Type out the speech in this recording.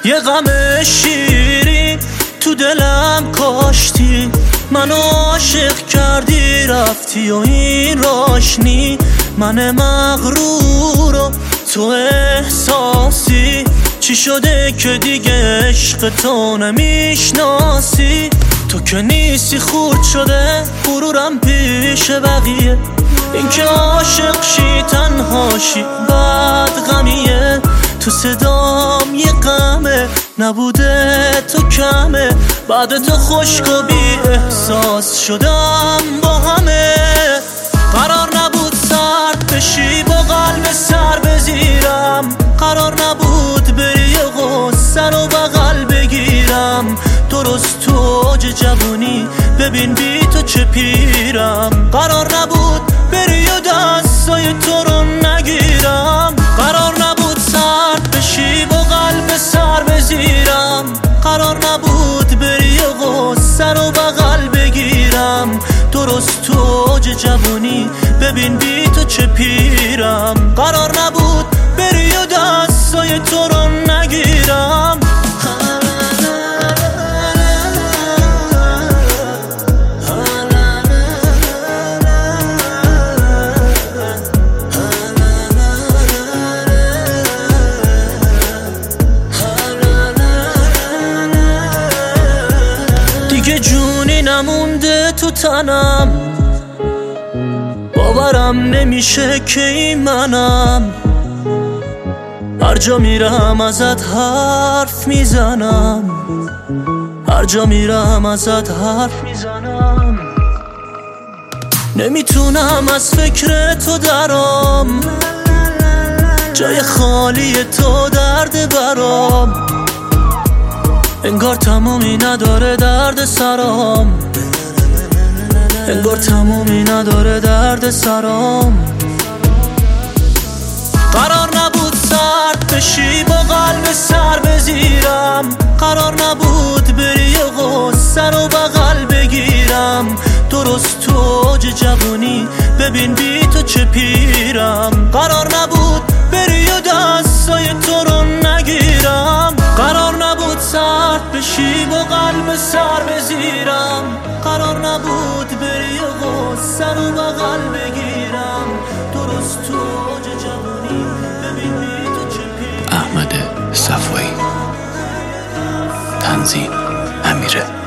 یه غم شیرین تو دلم کاشتی، منو عاشق کردی رفتی و این راشنی. من مغرور و تو احساسی، چی شده که دیگه عشق تو نمیشناسی؟ تو که نیستی خورد شده غرورم پیش بقیه، این که عاشق شی تنهاشی بعد غمیه. تو صدام یه غمه نبوده تو کمه، بعد تو خشک و بی احساس شدم با همه. قرار نبود سرد بشی با قلب سر بزیرم، قرار نبود بری غصه رو بغل بگیرم. درست تو اوج جوونی ببین بی تو چه پیرم. قرار نبود بری و دستای تو رو نگیرم، قرار نبود سرد بشی با قلب سر بزیرم. قرار نبود بری و غصه رو بغل بگیرم. درست تو اوج جوونی ببین بی تو چه پیرم. قرار نبود بری و دستای تو رو نگیرم. دیگه جونی نمونده تو تنم، باورم نمیشه که این منم. هر جا میرم ازت حرف میزنم، هر جا میرم ازت حرف میزنم. نمیتونم از فکر تو درام، جای خالی تو درد برام. انگار تمومی نداره درد سرام، انگار تمومی نداره درد سرام. قرار نبود سرد بشی با قلب سر بزیرم، قرار نبود بری غصه رو بغل بگیرم. درست تو اوج جوونی ببین بی تو چه پیرم. قرار نبود بری و دستای تو رو نگیرم، قرار نبود سرد بشی با قلب سر بزیرم. قرار نبود بری و غصه رو بغل بگیرم. درست تو اوج جوونی ببین بی تو چه پیرم. احمد صفایی، تنظیم امیره.